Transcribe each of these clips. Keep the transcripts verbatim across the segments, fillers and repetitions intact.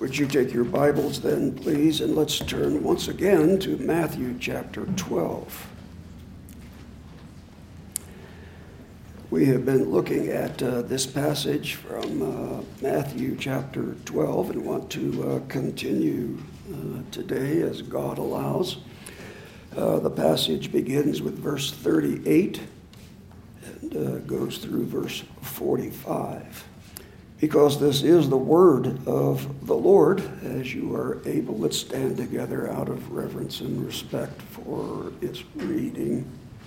Would you take your Bibles then, please, and let's turn once again to Matthew chapter twelve. We have been looking at uh, this passage from uh, Matthew chapter twelve and want to uh, continue uh, today as God allows. Uh, the passage begins with verse thirty-eight and uh, goes through verse forty-five. Because this is the word of the Lord, as you are able, let's stand together out of reverence and respect for its reading.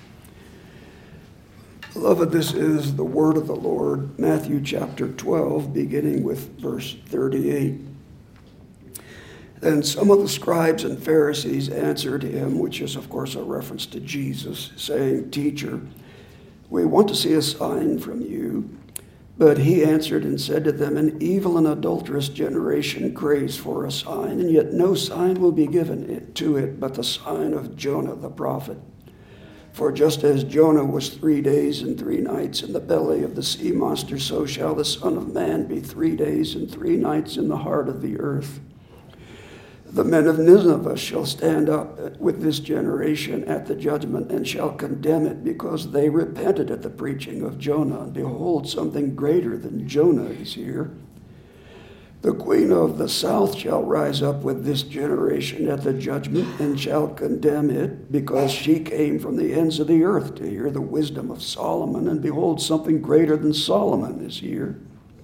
Beloved, this is the word of the Lord, Matthew chapter twelve, beginning with verse thirty-eight. Then some of the scribes and Pharisees answered him, which is, of course, a reference to Jesus, saying, "Teacher, we want to see a sign from you." But he answered and said to them, "An evil and adulterous generation craves for a sign, and yet no sign will be given to it but the sign of Jonah the prophet. For just as Jonah was three days and three nights in the belly of the sea monster, so shall the Son of Man be three days and three nights in the heart of the earth. The men of Nineveh shall stand up with this generation at the judgment and shall condemn it, because they repented at the preaching of Jonah. And behold, something greater than Jonah is here. The queen of the south shall rise up with this generation at the judgment and shall condemn it, because she came from the ends of the earth to hear the wisdom of Solomon. And behold, something greater than Solomon is here.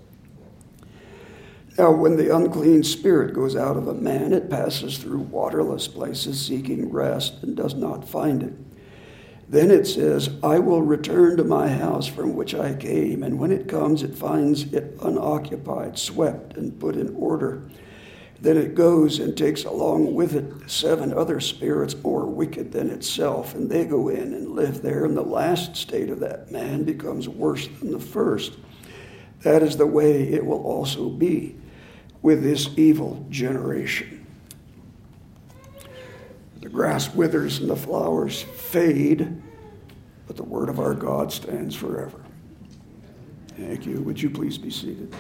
Now, when the unclean spirit goes out of a man, it passes through waterless places seeking rest and does not find it. Then it says, I will return to my house from which I came. And when it comes, it finds it unoccupied, swept, and put in order. Then it goes and takes along with it seven other spirits more wicked than itself, and they go in and live there. And the last state of that man becomes worse than the first. That is the way it will also be with this evil generation. The grass withers and the flowers fade, but the word of our God stands forever. Thank you. Would you please be seated?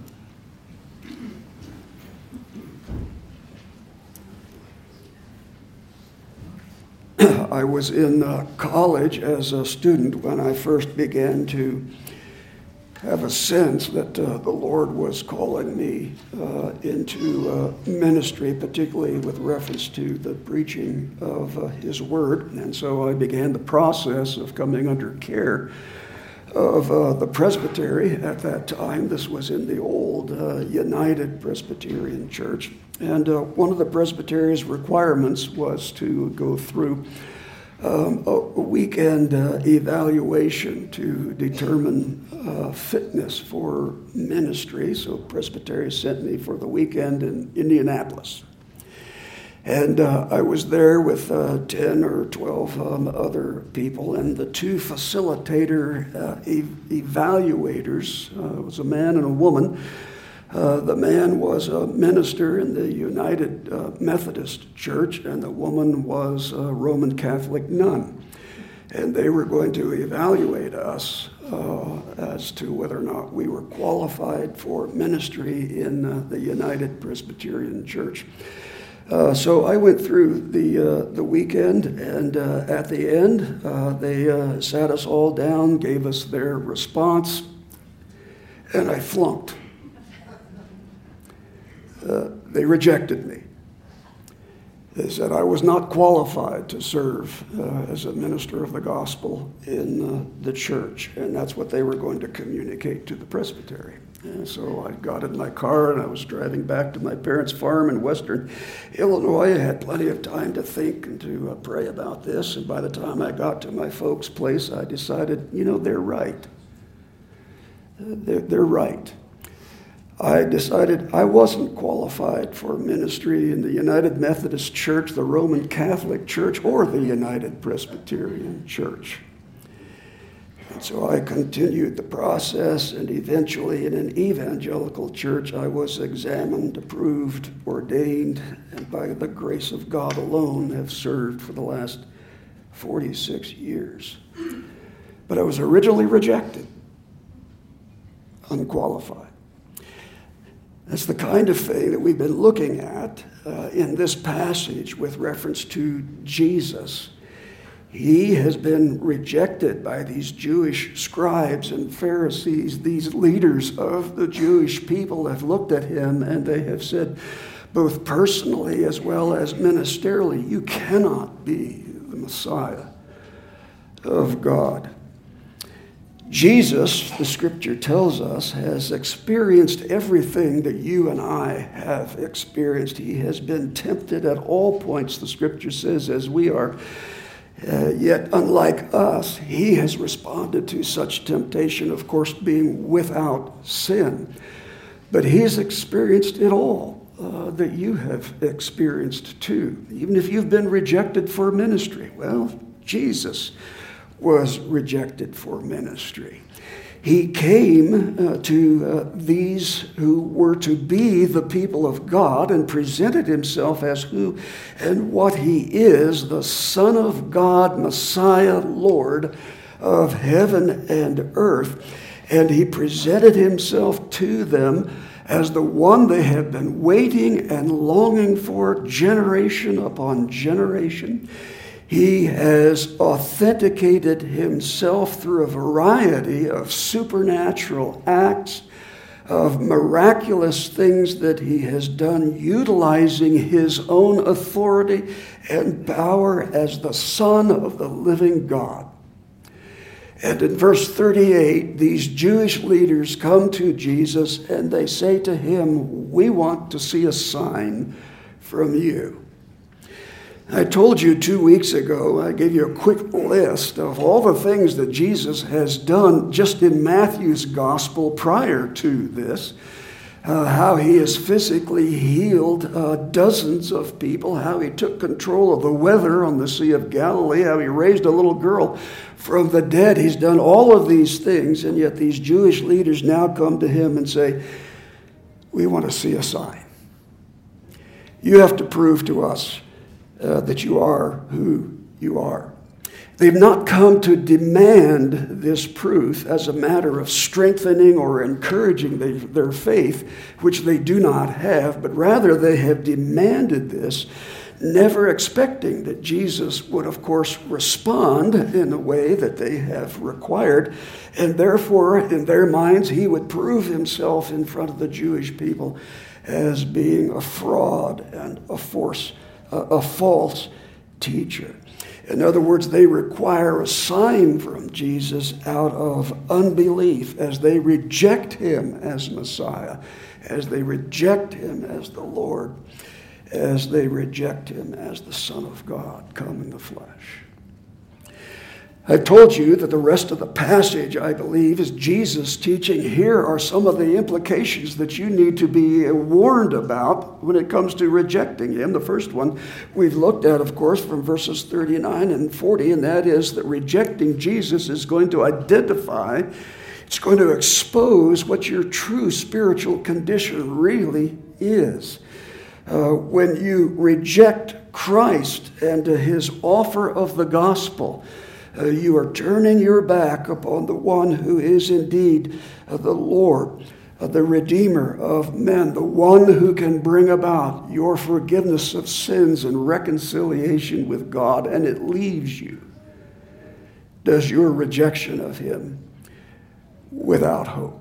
I was in uh, college as a student when I first began to have a sense that uh, the Lord was calling me uh, into uh, ministry, particularly with reference to the preaching of uh, His Word. And so I began the process of coming under care of uh, the presbytery at that time. This was in the old uh, United Presbyterian Church. And uh, one of the presbytery's requirements was to go through Um, a weekend uh, evaluation to determine uh, fitness for ministry. So Presbytery sent me for the weekend in Indianapolis. And uh, I was there with uh, ten or twelve um, other people, and the two facilitator uh, e- evaluators, uh, it was a man and a woman. Uh, the man was a minister in the United uh, Methodist Church, and the woman was a Roman Catholic nun. And they were going to evaluate us uh, as to whether or not we were qualified for ministry in uh, the United Presbyterian Church. Uh, so I went through the uh, the weekend, and uh, at the end, uh, they uh, sat us all down, gave us their response, and I flunked. Uh, they rejected me. They said I was not qualified to serve uh, as a minister of the gospel in uh, the church, and that's what they were going to communicate to the presbytery. And so I got in my car and I was driving back to my parents' farm in western Illinois. I had plenty of time to think and to uh, pray about this, and by the time I got to my folks' place, I decided, you know, they're right. Uh, they're, they're right. I decided I wasn't qualified for ministry in the United Methodist Church, the Roman Catholic Church, or the United Presbyterian Church. And so I continued the process, and eventually in an evangelical church, I was examined, approved, ordained, and by the grace of God alone have served for the last forty-six years. But I was originally rejected, unqualified. That's the kind of thing that we've been looking at uh, in this passage with reference to Jesus. He has been rejected by these Jewish scribes and Pharisees. These leaders of the Jewish people have looked at him and they have said, both personally as well as ministerially, you cannot be the Messiah of God. Jesus, the scripture tells us, has experienced everything that you and I have experienced. He has been tempted at all points, the scripture says, as we are. Uh, yet, unlike us, he has responded to such temptation, of course, being without sin. But he has experienced it all uh, that you have experienced too. Even if you've been rejected for ministry, well, Jesus was rejected for ministry. He came uh, to uh, these who were to be the people of God and presented himself as who and what he is, the Son of God, Messiah, Lord of heaven and earth. And he presented himself to them as the one they have been waiting and longing for generation upon generation. He has authenticated himself through a variety of supernatural acts, of miraculous things that he has done, utilizing his own authority and power as the Son of the living God. And in verse thirty-eight, these Jewish leaders come to Jesus and they say to him, "We want to see a sign from you." I told you two weeks ago, I gave you a quick list of all the things that Jesus has done just in Matthew's gospel prior to this, uh, how he has physically healed uh, dozens of people, how he took control of the weather on the Sea of Galilee, how he raised a little girl from the dead. He's done all of these things, and yet these Jewish leaders now come to him and say, "We want to see a sign. You have to prove to us Uh, that you are who you are." They've not come to demand this proof as a matter of strengthening or encouraging the, their faith, which they do not have, but rather they have demanded this, never expecting that Jesus would, of course, respond in a way that they have required, and therefore, in their minds, he would prove himself in front of the Jewish people as being a fraud and a force a false teacher. In other words, they require a sign from Jesus out of unbelief as they reject him as Messiah, as they reject him as the Lord, as they reject him as the Son of God come in the flesh. I told you that the rest of the passage, I believe, is Jesus teaching. Here are some of the implications that you need to be warned about when it comes to rejecting him. The first one we've looked at, of course, from verses thirty-nine and forty, and that is that rejecting Jesus is going to identify, it's going to expose what your true spiritual condition really is. Uh, when you reject Christ and his offer of the gospel, Uh, you are turning your back upon the one who is indeed uh, the Lord, uh, the Redeemer of men, the one who can bring about your forgiveness of sins and reconciliation with God, and it leaves you. Does your rejection of him without hope?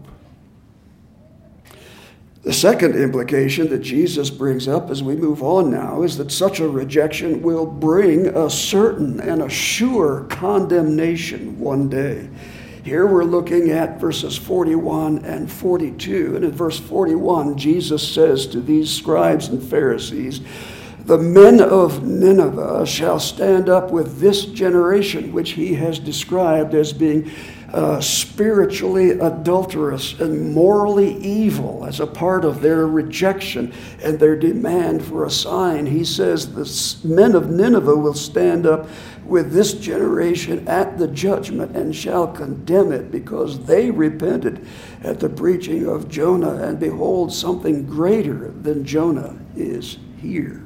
The second implication that Jesus brings up as we move on now is that such a rejection will bring a certain and a sure condemnation one day. Here we're looking at verses forty-one and forty-two. And in verse forty-one, Jesus says to these scribes and Pharisees, "The men of Nineveh shall stand up with this generation," which he has described as being Uh, spiritually adulterous and morally evil as a part of their rejection and their demand for a sign. He says the men of Nineveh will stand up with this generation at the judgment and shall condemn it because they repented at the preaching of Jonah, and behold, something greater than Jonah is here.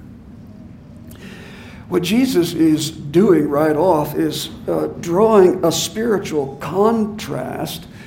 What Jesus is doing right off is uh, drawing a spiritual contrast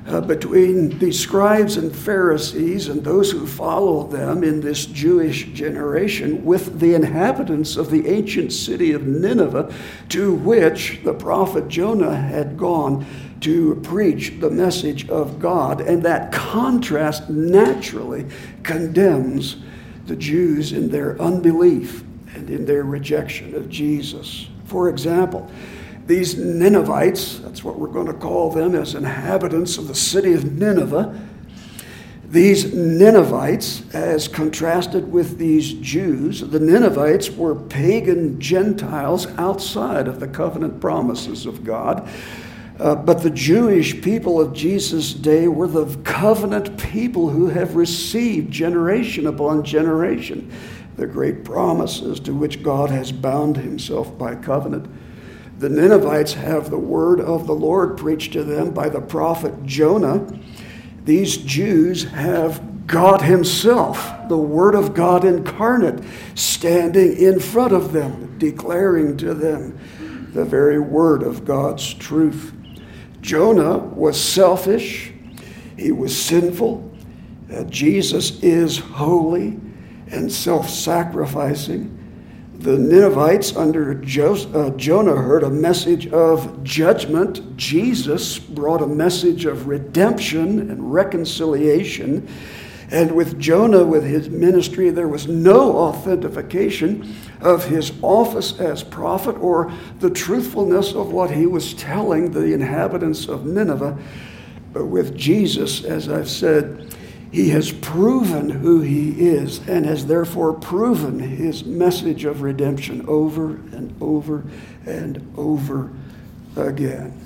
uh, between the scribes and Pharisees and those who follow them in this Jewish generation with the inhabitants of the ancient city of Nineveh, to which the prophet Jonah had gone to preach the message of God. And that contrast naturally condemns the Jews in their unbelief and in their rejection of Jesus. For example, these Ninevites, that's what we're going to call them as inhabitants of the city of Nineveh, these Ninevites, as contrasted with these Jews, the Ninevites were pagan Gentiles outside of the covenant promises of God. Uh, but the Jewish people of Jesus' day were the covenant people who have received generation upon generation the great promises to which God has bound himself by covenant. The Ninevites have the word of the Lord preached to them by the prophet Jonah. These Jews have God himself, the word of God incarnate, standing in front of them, declaring to them the very word of God's truth. Jonah was selfish. He was sinful. Uh, Jesus is holy and self-sacrificing. The Ninevites under jo- uh, Jonah heard a message of judgment. Jesus brought a message of redemption and reconciliation. And with Jonah, with his ministry, there was no authentication of his office as prophet or the truthfulness of what he was telling the inhabitants of Nineveh. But with Jesus, as I've said, he has proven who he is and has therefore proven his message of redemption over and over and over again.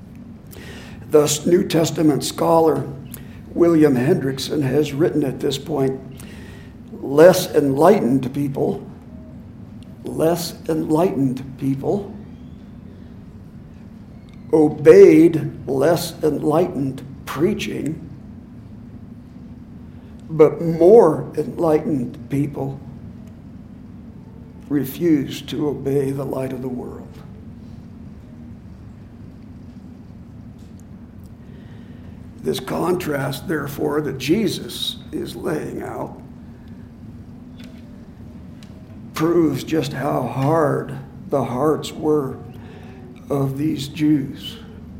Thus, New Testament scholar William Hendrickson has written at this point, less enlightened people, less enlightened people obeyed less enlightened preaching, but more enlightened people refused to obey the light of the world. This contrast, therefore, that Jesus is laying out proves just how hard the hearts were of these Jews.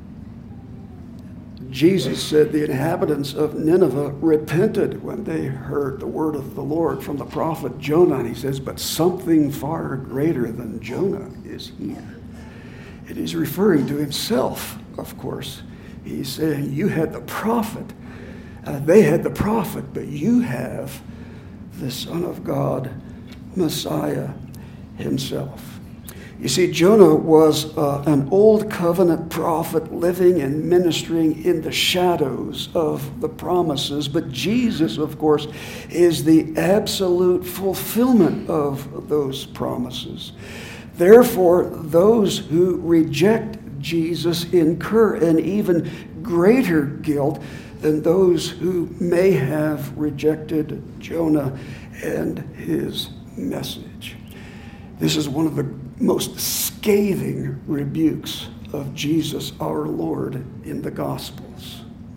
Jesus said the inhabitants of Nineveh repented when they heard the word of the Lord from the prophet Jonah. And he says, but something far greater than Jonah is here. And he's referring to himself, of course. He's saying, you had the prophet. Uh, they had the prophet, but you have the Son of God, Messiah himself. You see, Jonah was uh, an old covenant prophet living and ministering in the shadows of the promises. But Jesus, of course, is the absolute fulfillment of those promises. Therefore, those who reject Jesus incur an even greater guilt than those who may have rejected Jonah and his message. This is one of the most scathing rebukes of Jesus our Lord in the Gospels.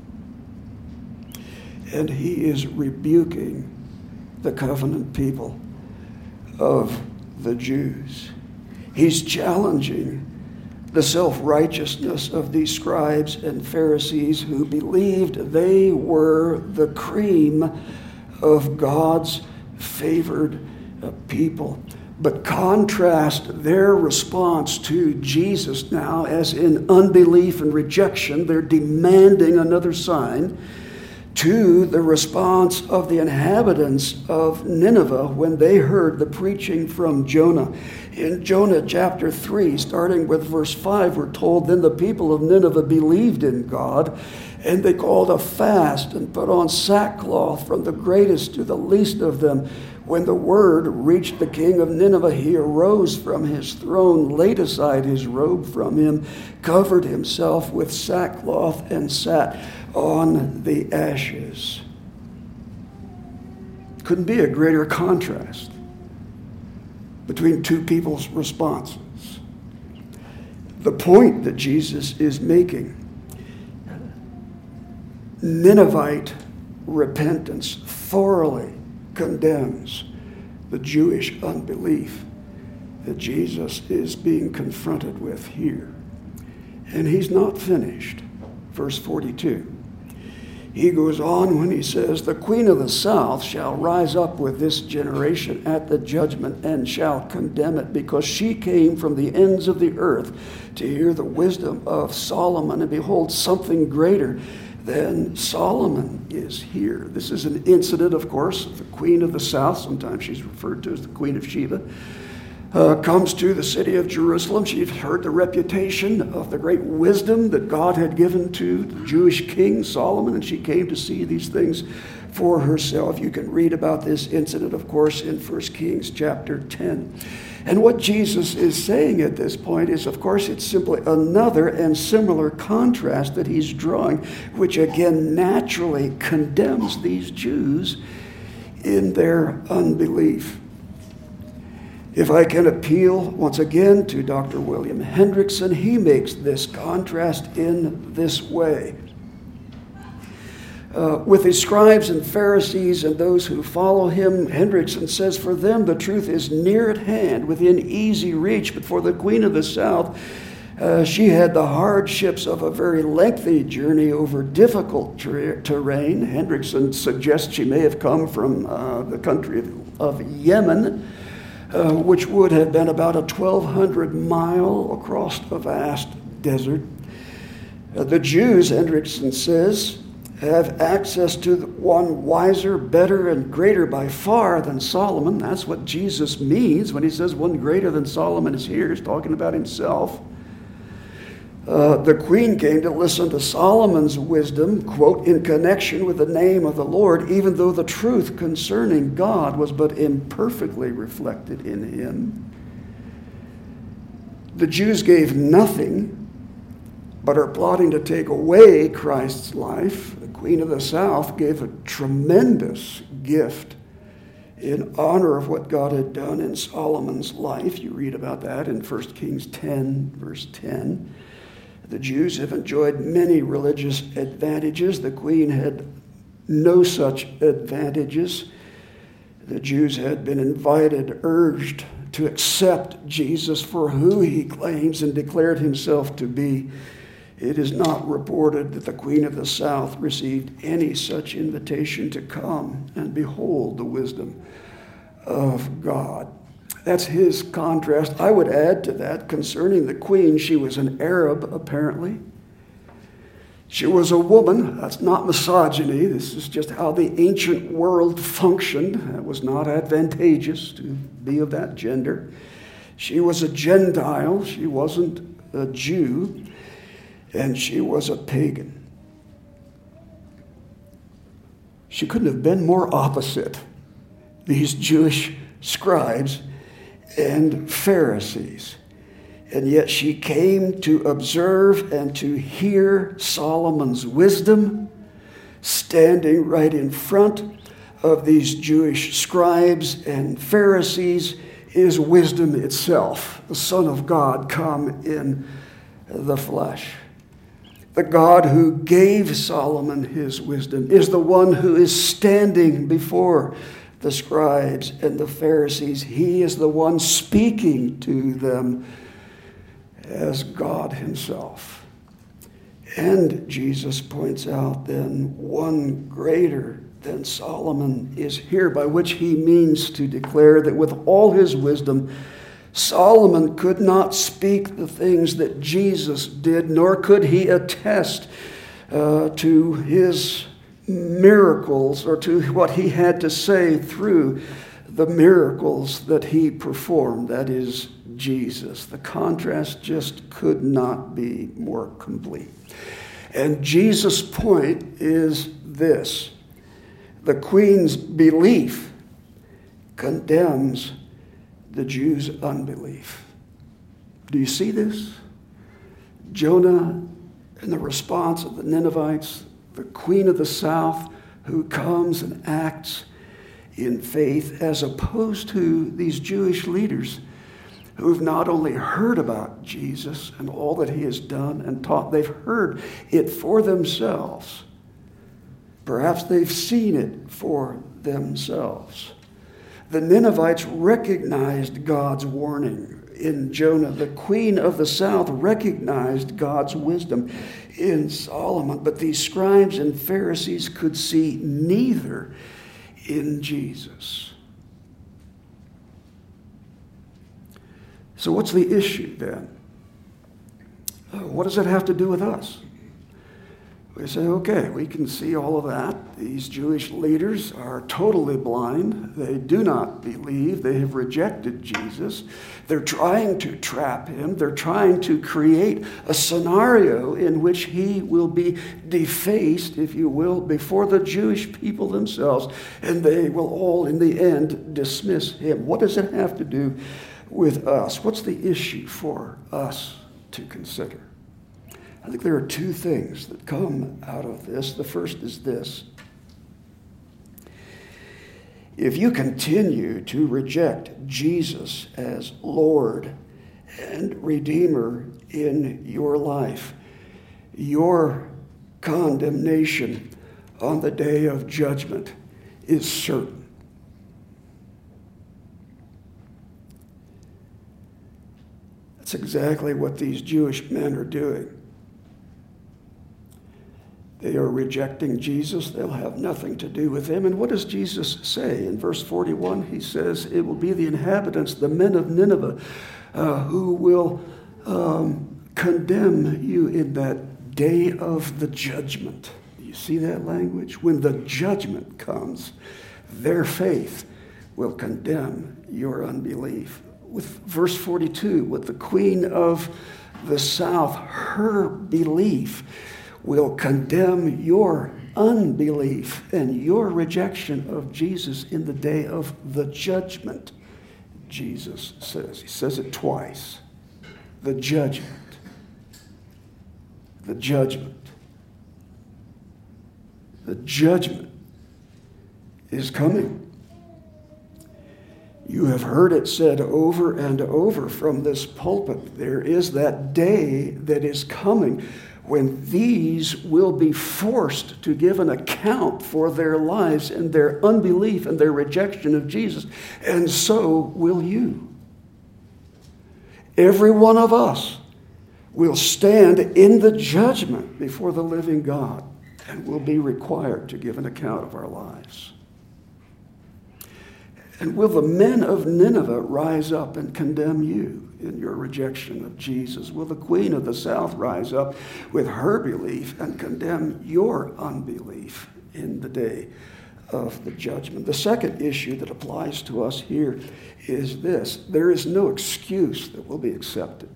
And he is rebuking the covenant people of the Jews. He's challenging the self-righteousness of these scribes and Pharisees who believed they were the cream of God's favored people. But contrast their response to Jesus now as in unbelief and rejection, they're demanding another sign, to the response of the inhabitants of Nineveh when they heard the preaching from Jonah. In Jonah chapter three, starting with verse five, we're told, then the people of Nineveh believed in God, and they called a fast and put on sackcloth from the greatest to the least of them. When the word reached the king of Nineveh, he arose from his throne, laid aside his robe from him, covered himself with sackcloth, and sat on the ashes. Couldn't be a greater contrast between two people's responses. The point that Jesus is making Ninevite repentance thoroughly condemns the Jewish unbelief that Jesus is being confronted with here. And he's not finished. Verse forty-two. He goes on when he says, the queen of the south shall rise up with this generation at the judgment and shall condemn it, because she came from the ends of the earth to hear the wisdom of Solomon, and behold, something greater than Solomon is here. This is an incident, of course, of the queen of the south. Sometimes she's referred to as the Queen of Sheba. Uh, comes to the city of Jerusalem. She'd heard the reputation of the great wisdom that God had given to the Jewish king Solomon, and she came to see these things for herself. You can read about this incident, of course, in First Kings chapter ten. And what Jesus is saying at this point is, of course, it's simply another and similar contrast that he's drawing, which again naturally condemns these Jews in their unbelief. If I can appeal once again to Doctor William Hendriksen, he makes this contrast in this way. Uh, with the scribes and Pharisees and those who follow him, Hendriksen says, for them the truth is near at hand, within easy reach. But for the queen of the south, uh, she had the hardships of a very lengthy journey over difficult ter- terrain. Hendriksen suggests she may have come from uh, the country of, of Yemen, Uh, which would have been about a twelve hundred mile across a vast desert. Uh, the Jews, Hendriksen says, have access to one wiser, better, and greater by far than Solomon. That's what Jesus means when he says one greater than Solomon is here. He's talking about himself. Uh, the queen came to listen to Solomon's wisdom, quote, in connection with the name of the Lord, even though the truth concerning God was but imperfectly reflected in him. The Jews gave nothing, but are plotting to take away Christ's life. The queen of the south gave a tremendous gift in honor of what God had done in Solomon's life. You read about that in First Kings ten, verse ten. The Jews have enjoyed many religious advantages. The queen had no such advantages. The Jews had been invited, urged to accept Jesus for who he claims and declared himself to be. It is not reported that the queen of the south received any such invitation to come and behold the wisdom of God. That's his contrast. I would add to that, concerning the queen, she was an Arab, apparently. She was a woman. That's not misogyny. This is just how the ancient world functioned. It was not advantageous to be of that gender. She was a Gentile. She wasn't a Jew. And she was a pagan. She couldn't have been more opposite, these Jewish scribes and Pharisees. And yet she came to observe and to hear Solomon's wisdom, standing right in front of these Jewish scribes and Pharisees is wisdom itself, the Son of God come in the flesh. The God who gave Solomon his wisdom is the one who is standing before the scribes and the Pharisees. He is the one speaking to them as God himself. And Jesus points out then one greater than Solomon is here, by which he means to declare that with all his wisdom, Solomon could not speak the things that Jesus did, nor could he attest uh, to his miracles or to what he had to say through the miracles that he performed. That is Jesus. The contrast just could not be more complete. And Jesus' point is this: the queen's belief condemns the Jews' unbelief. Do you see this? Jonah and the response of the Ninevites, the queen of the south who comes and acts in faith, as opposed to these Jewish leaders who've not only heard about Jesus and all that he has done and taught, they've heard it for themselves. Perhaps they've seen it for themselves. The Ninevites recognized God's warning in Jonah. The queen of the south recognized God's wisdom in Solomon. But these scribes and Pharisees could see neither in Jesus. So what's the issue then? What does it have to do with us? We say, okay, we can see all of that. These Jewish leaders are totally blind. They do not believe. They have rejected Jesus. They're trying to trap him. They're trying to create a scenario in which he will be defaced, if you will, before the Jewish people themselves, and they will all, in the end, dismiss him. What does it have to do with us? What's the issue for us to consider? I think there are two things that come out of this. The first is this. If you continue to reject Jesus as Lord and Redeemer in your life, your condemnation on the day of judgment is certain. That's exactly what these Jewish men are doing. They are rejecting Jesus. They'll have nothing to do with him. And what does Jesus say? In verse forty-one, he says, it will be the inhabitants, the men of Nineveh, uh, who will um, condemn you in that day of the judgment. Do you see that language? When the judgment comes, their faith will condemn your unbelief. With verse forty-two, with the queen of the south, her belief will condemn your unbelief and your rejection of Jesus in the day of the judgment, Jesus says. He says it twice. The judgment. The judgment. The judgment is coming. You have heard it said over and over from this pulpit. There is that day that is coming when these will be forced to give an account for their lives and their unbelief and their rejection of Jesus. And so will you. Every one of us will stand in the judgment before the living God and will be required to give an account of our lives. And will the men of Nineveh rise up and condemn you in your rejection of Jesus? Will the queen of the south rise up with her belief and condemn your unbelief in the day of the judgment? The second issue that applies to us here is this. There is no excuse that will be accepted.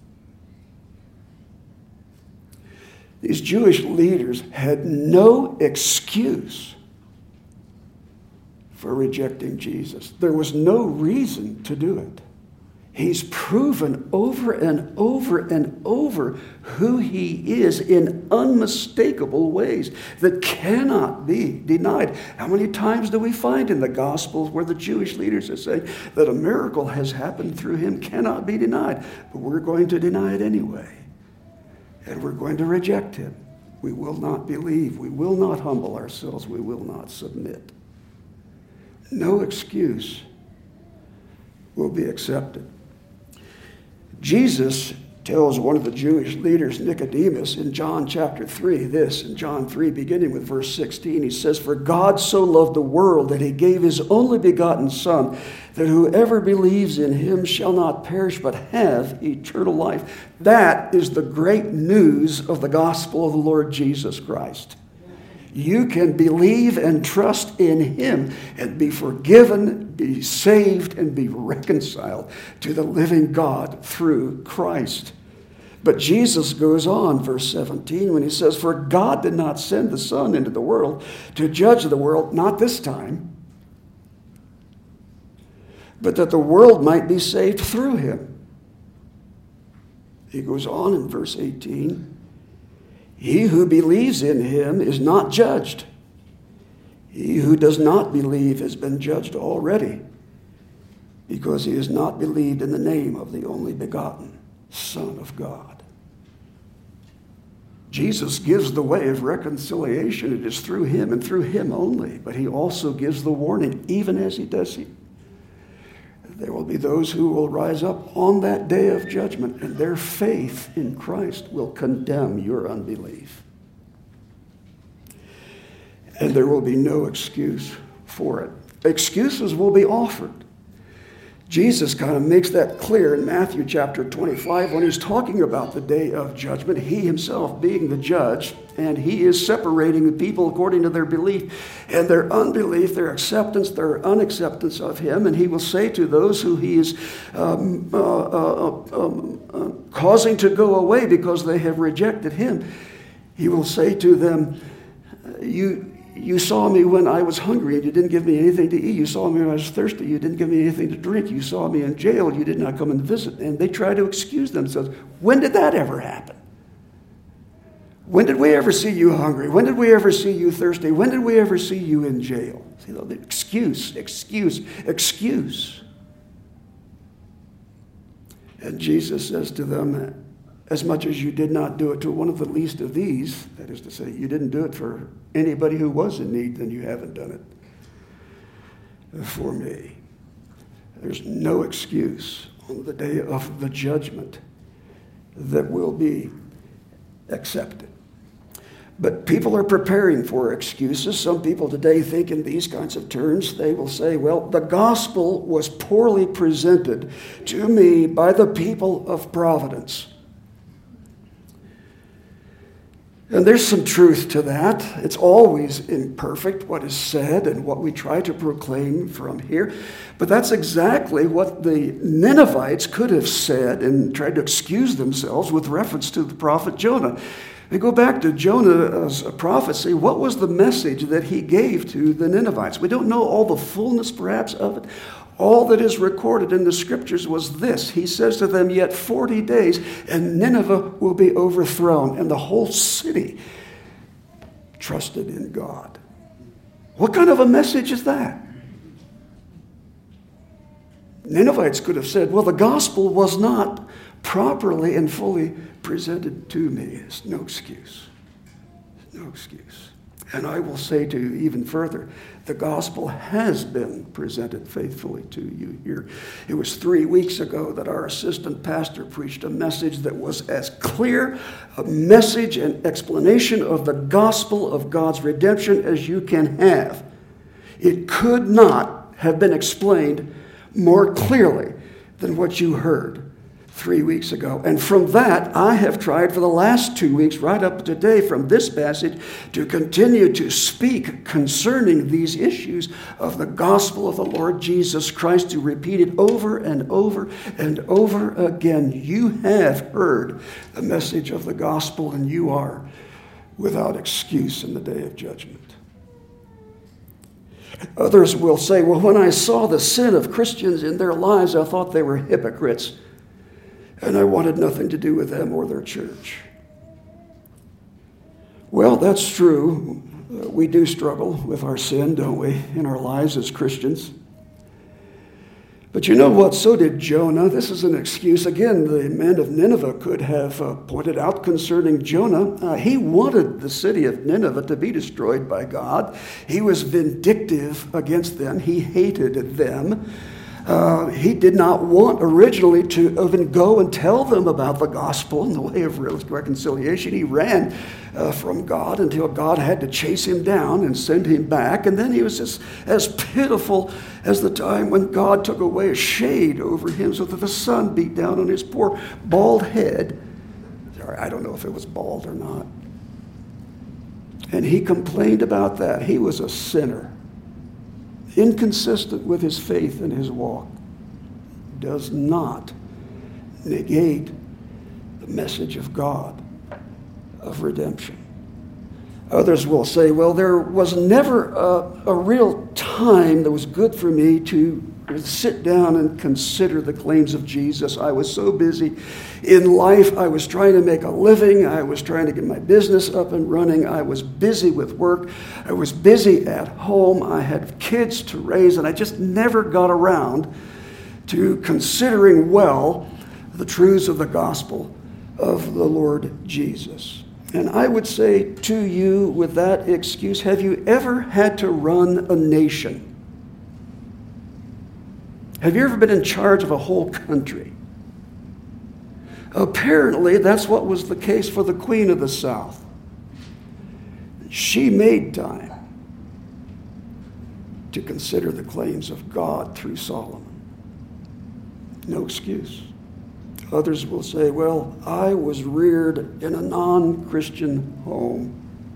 These Jewish leaders had no excuse for rejecting Jesus. There was no reason to do it. He's proven over and over and over who he is in unmistakable ways that cannot be denied. How many times do we find in the Gospels where the Jewish leaders are saying that a miracle has happened through him cannot be denied, but we're going to deny it anyway. And we're going to reject him. We will not believe. We will not humble ourselves. We will not submit. No excuse will be accepted. Jesus tells one of the Jewish leaders, Nicodemus, in John chapter three, this, in John three, beginning with verse sixteen, he says, "For God so loved the world that he gave his only begotten Son, that whoever believes in him shall not perish but have eternal life." That is the great news of the gospel of the Lord Jesus Christ. You can believe and trust in him and be forgiven, be saved, and be reconciled to the living God through Christ. But Jesus goes on, verse seventeen, when he says, "For God did not send the Son into the world to judge the world, not this time, but that the world might be saved through him." He goes on in verse eighteen, "He who believes in him is not judged. He who does not believe has been judged already, because he has not believed in the name of the only begotten Son of God." Jesus gives the way of reconciliation. It is through him and through him only. But he also gives the warning, even as he does it. There will be those who will rise up on that day of judgment, and their faith in Christ will condemn your unbelief. And there will be no excuse for it. Excuses will be offered. Jesus kind of makes that clear in Matthew chapter twenty-five when he's talking about the day of judgment, he himself being the judge, and he is separating the people according to their belief and their unbelief, their acceptance, their unacceptance of him. And he will say to those who he is um, uh, uh, um, uh, causing to go away because they have rejected him, he will say to them, you You saw me when I was hungry and you didn't give me anything to eat. You saw me when I was thirsty. You didn't give me anything to drink. You saw me in jail. You did not come and visit. And they try to excuse themselves. When did that ever happen? When did we ever see you hungry? When did we ever see you thirsty? When did we ever see you in jail? See, the excuse, excuse, excuse. And Jesus says to them, as much as you did not do it to one of the least of these, that is to say, you didn't do it for anybody who was in need, then you haven't done it for me. There's no excuse on the day of the judgment that will be accepted. But people are preparing for excuses. Some people today think in these kinds of terms. They will say, well, the gospel was poorly presented to me by the people of Providence. And there's some truth to that. It's always imperfect, what is said and what we try to proclaim from here. But that's exactly what the Ninevites could have said and tried to excuse themselves with reference to the prophet Jonah. They go back to Jonah's prophecy. What was the message that he gave to the Ninevites? We don't know all the fullness, perhaps, of it. All that is recorded in the scriptures was this. He says to them, yet forty days, and Nineveh will be overthrown, and the whole city trusted in God. What kind of a message is that? Ninevites could have said, well, the gospel was not properly and fully presented to me. It's no excuse. No excuse. And I will say to you even further, the gospel has been presented faithfully to you here. It was three weeks ago that our assistant pastor preached a message that was as clear a message and explanation of the gospel of God's redemption as you can have. It could not have been explained more clearly than what you heard three weeks ago. And from that, I have tried for the last two weeks, right up to today, from this passage, to continue to speak concerning these issues of the gospel of the Lord Jesus Christ, to repeat it over and over and over again. You have heard the message of the gospel, and you are without excuse in the day of judgment. Others will say, well, when I saw the sin of Christians in their lives, I thought they were hypocrites. And I wanted nothing to do with them or their church. Well, that's true. Uh, we do struggle with our sin, don't we, in our lives as Christians. But you know what? So did Jonah. This is an excuse. Again, the men of Nineveh could have uh, pointed out concerning Jonah. Uh, he wanted the city of Nineveh to be destroyed by God. He was vindictive against them. He hated them. Uh, he did not want originally to even go and tell them about the gospel in the way of reconciliation. He ran uh, from God until God had to chase him down and send him back. And then he was as, as pitiful as the time when God took away a shade over him so that the sun beat down on his poor bald head. Sorry, I don't know if it was bald or not. And he complained about that. He was a sinner. Inconsistent with his faith and his walk, does not negate the message of God of redemption. Others will say, well, there was never a, a real time that was good for me to sit down and consider the claims of Jesus. I was so busy in life. I was trying to make a living. I was trying to get my business up and running. I was busy with work. I was busy at home. I had kids to raise, and I just never got around to considering well the truths of the gospel of the Lord Jesus. And I would say to you with that excuse, have you ever had to run a nation? Have you ever been in charge of a whole country? Apparently, that's what was the case for the Queen of the South. She made time to consider the claims of God through Solomon. No excuse. Others will say, well, I was reared in a non-Christian home.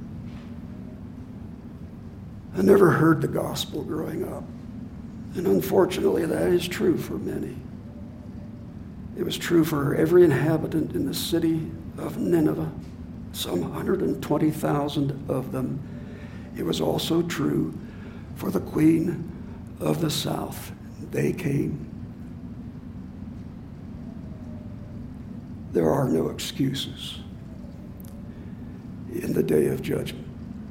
I never heard the gospel growing up. And unfortunately, that is true for many. It was true for every inhabitant in the city of Nineveh, some one hundred twenty thousand of them. It was also true for the Queen of the South. They came. There are no excuses in the day of judgment.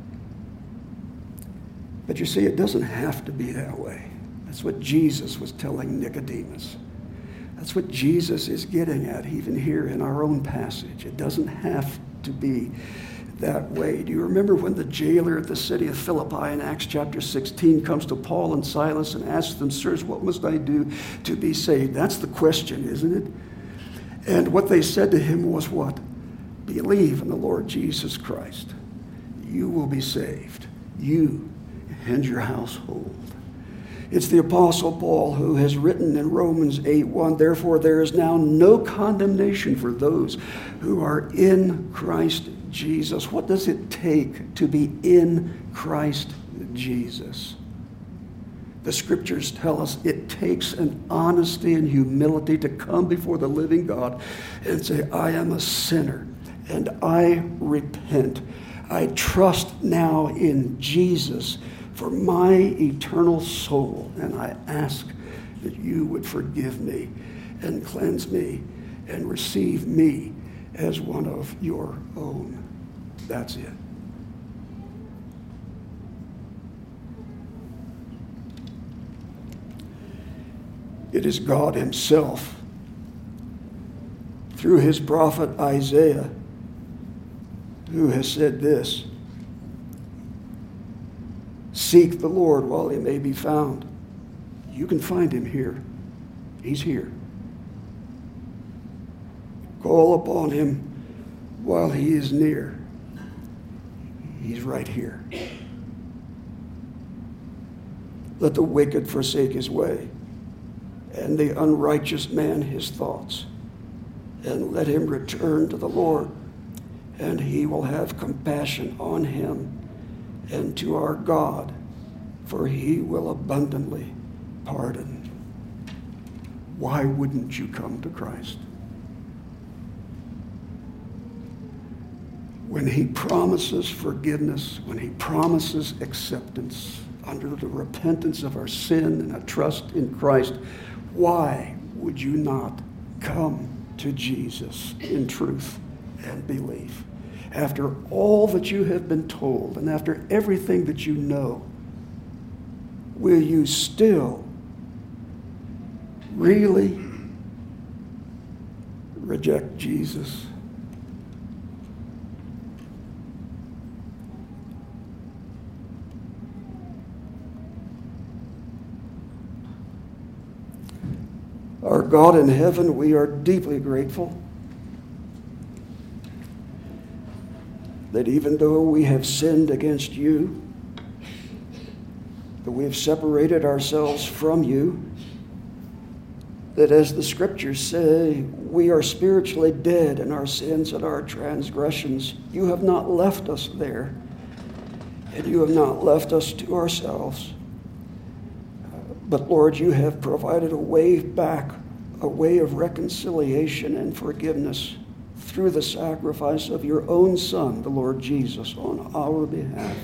But you see, it doesn't have to be that way. That's what Jesus was telling Nicodemus. That's what Jesus is getting at even here in our own passage. It doesn't have to be that way. Do you remember when the jailer at the city of Philippi in Acts chapter sixteen comes to Paul and Silas and asks them, sirs, what must I do to be saved? That's the question, isn't it? And what they said to him was what? Believe in the Lord Jesus Christ. You will be saved. You and your household. It's the Apostle Paul who has written in Romans eight one, therefore there is now no condemnation for those who are in Christ Jesus. What does it take to be in Christ Jesus? The scriptures tell us it takes an honesty and humility to come before the living God and say, I am a sinner and I repent. I trust now in Jesus for my eternal soul, and I ask that you would forgive me and cleanse me and receive me as one of your own. That's it. It is God himself, through his prophet Isaiah, who has said this, seek the Lord while he may be found. You can find him here. He's here. Call upon him while he is near. He's right here. Let the wicked forsake his way, and the unrighteous man his thoughts, and let him return to the Lord, and he will have compassion on him, and to our God, for he will abundantly pardon. Why wouldn't you come to Christ? When he promises forgiveness, when he promises acceptance under the repentance of our sin and a trust in Christ, why would you not come to Jesus in truth and belief? After all that you have been told and after everything that you know, will you still really reject Jesus? Our God in heaven, we are deeply grateful that even though we have sinned against you, that we have separated ourselves from you, that as the scriptures say, we are spiritually dead in our sins and our transgressions. You have not left us there, and you have not left us to ourselves. But Lord, you have provided a way back, a way of reconciliation and forgiveness through the sacrifice of your own Son, the Lord Jesus, on our behalf.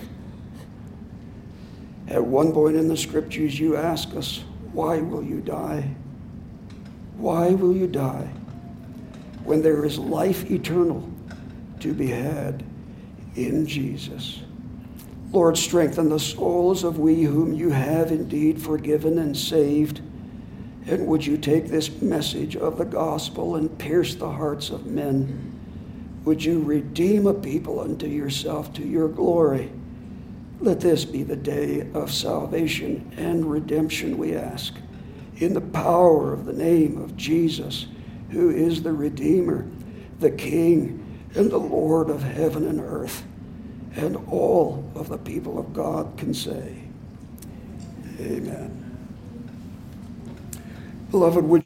At one point in the scriptures, you ask us, why will you die? Why will you die when there is life eternal to be had in Jesus? Lord, strengthen the souls of we whom you have indeed forgiven and saved. And would you take this message of the gospel and pierce the hearts of men? Would you redeem a people unto yourself to your glory? Let this be the day of salvation and redemption, we ask, in the power of the name of Jesus, who is the Redeemer, the King, and the Lord of heaven and earth. And all of the people of God can say, amen. Beloved, would